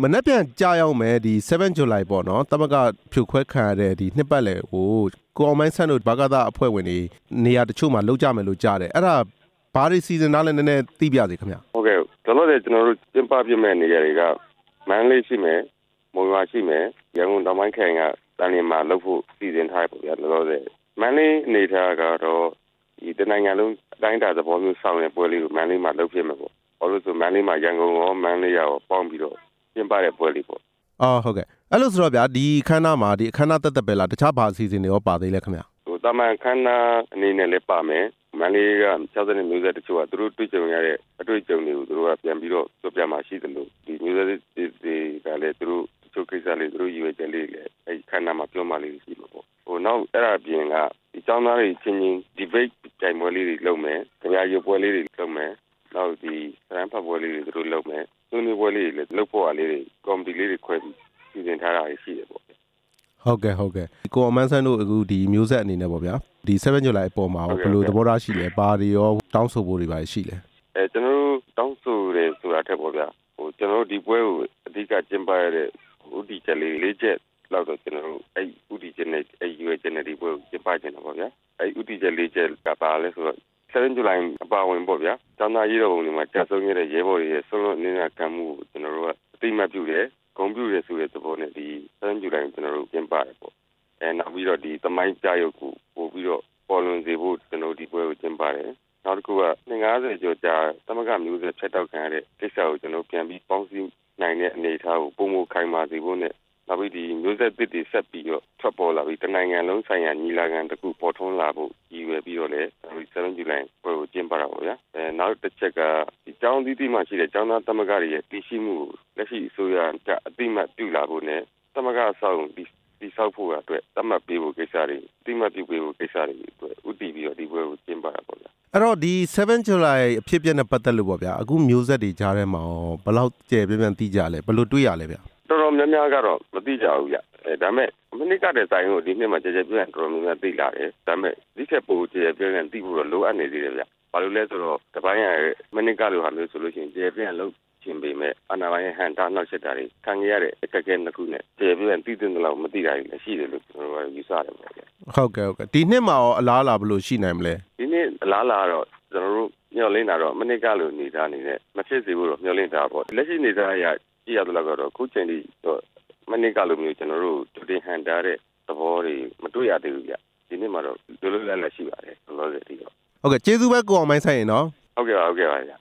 မနေ့ပြန်ကြာရောက်မယ်ဒီ7 July ပေါ့နော်တမကဖြိုခွဲခံရတဲ့ဒီနှစ်ပတ်လည်ကိုကိုအောင်မိုင်းဆန်းတို့ဘာကသာအဖွဲ့ဝင်တွေနေရာတချို့မှာလောက်ကြမယ်လို့ကြားတယ်အဲ့ဒါဘာတွေစီစဉ်သားလဲနည်းနည်းသိပြစေခင်ဗျဟုတ်ကဲ့ကျွန်တော်တို့ကျင်းပပြမဲ့နေရာတွေကမန္တလေးရှိမယ်မုံရွာရှိမယ်ရန်ကုန်တောင်ပိုင်းခရိုင်ကတန်လင်းမှာလုပ်ဖို့စီစဉ်ထားပေါ့ဗျာလောလောဆယ်မန္တလေးအနေထားကတော့ဒီတနိုင်ငံလုံးအတိုင်းအတာသဘောမျိုးဆောင်ရပွဲလေးကိုမန္တလေးမှာလုပ်ဖြစ်မှာပေါ့ဘာလို့ဆိုမန္တလေးမှာရန်ကုန်ရောမန္တလေးရောပေါင်းပြီးတော့ကျင်းပတဲ့ပွဲလေးပေါ့ဟုတ်ကဲ့အဲ့လိုဆိုတော့ဗျာဒီခန်းနာမှာဒီအခမ်းအနားတက်ပဲလားတခြားဘာအစီအစဉ်တွေရောပါသေးလဲခင်ဗျဟိုတာမန်ခန်းနာအနေနဲ့လည်းပါမယ်မန္တလေးက60မျိုးဆက်တချို့ကသူတို့တွေ့ကြုံရတဲ့အတွေ့အကြုံတွေကိုသူတို့ကပြန်ပြီးတော့ပြောပြမှာရှိတယ်လို့ဒီမျိုးဆက်တွေကလည်းသူတို့တချို့ကိစ္စလေးသူတို့ရွေးချက်လေးလည်းအဲ့ခန်းနာမှာပြောမှလေးရှိမှာပေါ့ဟိုနောက်အဲ့ဒါပြင်ကဒီကျောင်းသားတွေချင်းချင်း debate တိုင်ပွဲလေးတွေလုပ်မယ်ကြပြရုပ်ပွဲလေးတွေလုပ်မယ်နောက်ဒီစရန်ဖတ်ပွဲလေးတွေသူတို့လုပ်မယ်သူတို့ပွဲလေးတွေလည်းလုပ်ဖို့အားလေးတွေကော်မတီလေးတွေခွဲပြီးစီစဉ်ထားတာရှိတယ်ပေါ့ဟုတ်ကဲ့ကိုအောင်မန်းဆန်းတို့အခုဒီမျိုးဆက်အနေနဲ့ပေါ့ဗျာဒီ7 July အပေါ်မှာဘယ်လိုသဘောထားရှိလဲဘာတွေရောတောင်းဆိုဖို့တွေပါရှိလဲကျွန်တော်တို့တောင်းဆိုတယ်ဆိုတာထက်ပေါ့ဗျာဟိုကျွန်တော်တို့ဒီပွဲကိုအဓိကကျင်းပရတဲ့ဥတီချက်လေး၄ချက်လောက်တော့ကျွန်တော်တို့အဲ့ဥတီချက်နဲ့အဲ့ရွေးချက်နဲ့ဒီပွဲကိုကျင်းပခြင်းတော့ပေါ့ဗျာအဲ့ဥတီချက်၄ချက်ကပါလဲဆိုတော့7 July အပါဝင်ပေါ့ဗျာကျောင်းသားရေးတော်ပုံတွေမှာကြာဆုံးရတဲ့ရဲဘော်တွေရဲ့ဆုံးလုံးအနေနဲ့ကံမှုကိုကျွန်တော်တို့ကအသိမှတ်ပြုတယ်ဂုဏ်ပြုရဆိုတဲ့သဘောနဲ့ဒီ7 July ကျွန်တော်တို့ကျင်းပတယ်ပေါ့နောက်ပြီးတော့ဒီသမိုင်းပြရုပ်ကိုပို့ပြီးတော့ပေါ်လွင်စေဖို့ကျွန်တော်ဒီပွဲကိုကျင်းပတယ်နောက်တစ်ခုက50ကျော်ကြာသမဂမျိုးဆက်ဖြတ်တောက်ခံရတဲ့ကိစ္စကိုကျွန်တော်ပြန်ပြီးပေါင်းစည်းနိုင်တဲ့အနေအထားကိုပုံမခိုင်မာစေဖို့နဲ့နောက်ပြီးဒီမျိုးဆက်သစ်တွေဆက်ပြီးတော့ထွက်ပေါ်လာပြီးတနိုင်ငံလုံးဆိုင်ရာညီလာခံတစ်ခုပေါ်ထွန်းလာဖို့ရည်ရွယ်ပြီးတော့လည်း7 July ပွဲကိုကျင်းပတာပေါ့ဗျာနောက်တစ်ချက်ကဒီကျောင်းသီးသီးမှာရှိတဲ့ကျောင်းသားသမဂ္ဂတွေရဲ့တည်ရှိမှုလက်ရှိအစိုးရကအတိမတ်ပြုလာဖို့နဲ့သမဂ္ဂအဆောင်ဒီဆောက်ဖို့အတွက်တတ်မှတ်ပေးဖို့ကိစ္စတွေအတိမတ်ပြုပေးဖို့ကိစ္စတွေအတွက်ဥတည်ပြီးတော့ဒီပွဲကိုကျင်းပတာပေါ့ဗျာအဲ့တော့ဒီ7 July အဖြစ်အပျက်နဲ့ပတ်သက်လို့ပေါ့ဗျာအခုမျိုးဆက်တွေကြားထဲမှာဘယ်လောက်ကျယ်ပြန့်ပြန့်သိကြလဲဘယ်လိုတွေးရလဲဗျာတော်တော်များများကတော့မသိကြဘူးဗျဒါပေမဲ့မနစ်ကတဲ့ဆိုင်ကိုဒီနှစ်မှာကျယ်ကျယ်ပြန့်ပြန့်တော်တော်များများသိလာတယ်ဒါပေမဲ့ဒီချက်ပိုကျယ်ကျယ်ပြန့်ပြန့်သိဖို့တော့လိုအပ်နေသေးတယ်ဗျဘာလို့လဲဆိုတော့တပိုင်းရမနစ်ကလိုဟာမျိုးဆိုလို့ရှိရင်ကျယ်ပြန့်လို့ရှင်ပေမဲ့အနာပိုင်းဟန်တာနောက်ချက်တာတွေခံရတဲ့အခက်အခဲတစ်ခုနဲ့ကျယ်ပြန့်သိတဲ့လောက်မသိတာတွေလည်းရှိတယ်လို့ကျွန်တော်တို့ယူဆတယ်ပေါ့ဗျဟုတ်ကဲ့ဒီနှစ်မှာရောအလားအလာဘယ်လိုရှိနိုင်မလဲဒီနှစ်အလားအလာတော့ကျွန်တော်တို့မျှော်လင့်တာတော့မနစ်ကလိုနေသားနေနဲ့မဖြစ်စေဘူးတော့မျှော်လင့်တာပေါ့လက်ရှိနေသားအရာကြည့်ရတဲ့လောက်ကတော့ခုချိန်ထိတော့မနစ်ကလိုမျိုးကျွန်တော်တို့တူတင်ဟန်တာတဲ့သဘောတွေမတွေ့ရသေးဘူးဗျဒီနေ့မှာတော့လိုလိုလတ်လတ်ရှိပါတယ်လောလောဆယ်ဒီတော့ဟုတ်ကဲ့ကျေးဇူးပဲကိုအောင်မိုင်းဆိုင်ရင်နော်ဟုတ်ကဲ့ပါဗျ